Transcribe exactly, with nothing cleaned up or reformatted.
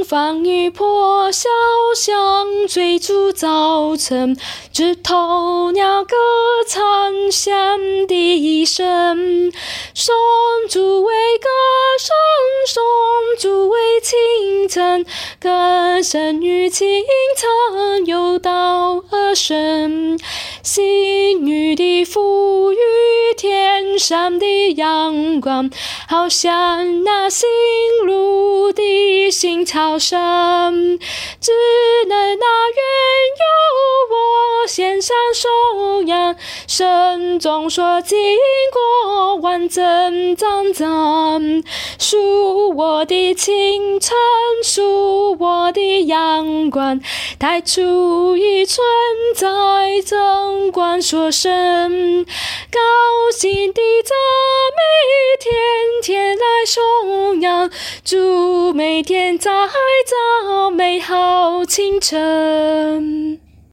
放于破晓响，追逐早晨，枝头鸟歌残响笛声。松竹为歌声，松竹为清晨，歌声与清晨有道而生。星雨的赋予天上的阳光，好像那新露的新潮声，只能那愿由我献上颂扬，声中说经过万征战战。属我的清晨，属我的阳光，太初已存在，真光所生，高兴的赞美，天天来颂扬，祝每天再造美好清晨。